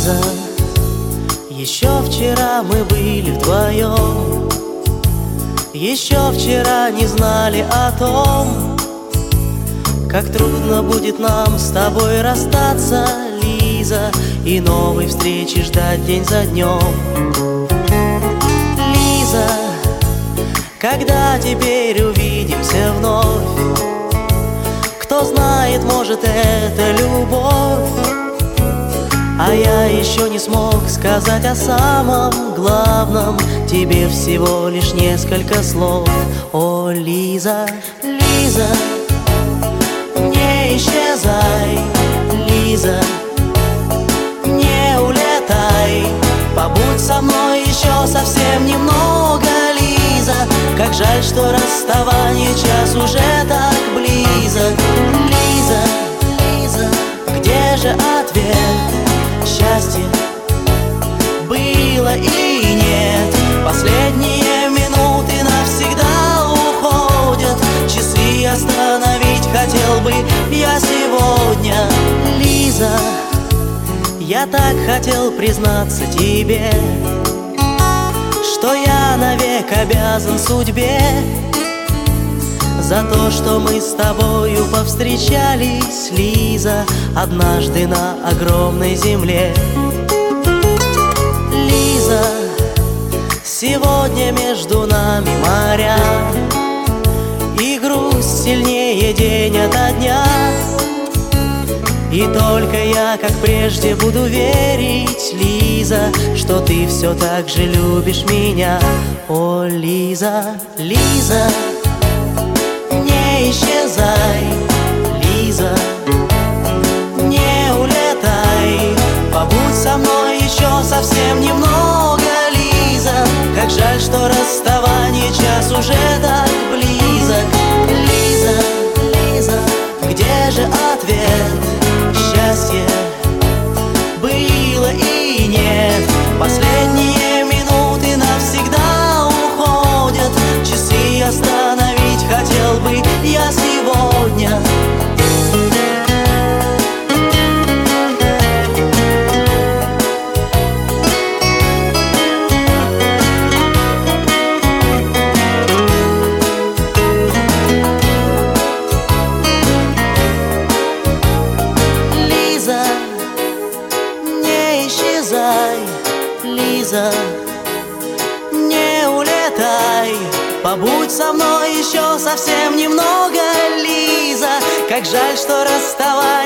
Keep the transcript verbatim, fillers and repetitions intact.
Лиза, еще вчера мы были вдвоем, еще вчера не знали о том, как трудно будет нам с тобой расстаться, Лиза, и новой встречи ждать день за днем. Лиза, когда теперь увидимся вновь? Кто знает, может, это любовь. А я еще не смог сказать о самом главном, тебе всего лишь несколько слов. О, Лиза, Лиза, не исчезай, Лиза, не улетай, побудь со мной еще совсем немного, Лиза. Как жаль, что расставание час уже так близок. Лиза, Лиза, где же ответ? Счастье было и нет. Последние минуты навсегда уходят. Часы остановить хотел бы я сегодня. Лиза, я так хотел признаться тебе, что я навек обязан судьбе за то, что мы с тобою повстречались, Лиза, однажды на огромной земле. Лиза, сегодня между нами моря, и грусть сильнее день ото дня. И только я, как прежде, буду верить, Лиза, что ты все так же любишь меня. О, Лиза, Лиза, не исчезай, Лиза, не улетай, побудь со мной еще совсем немного, Лиза. Как жаль, что расставание час уже так близок. Лиза, Лиза, где же ответ? Счастье было и нет. Последние минуты навсегда уходят. Часы остановить хотел бы я сегодня. Лиза, не улетай, побудь со мной еще совсем немного, Лиза. Как жаль, что расставание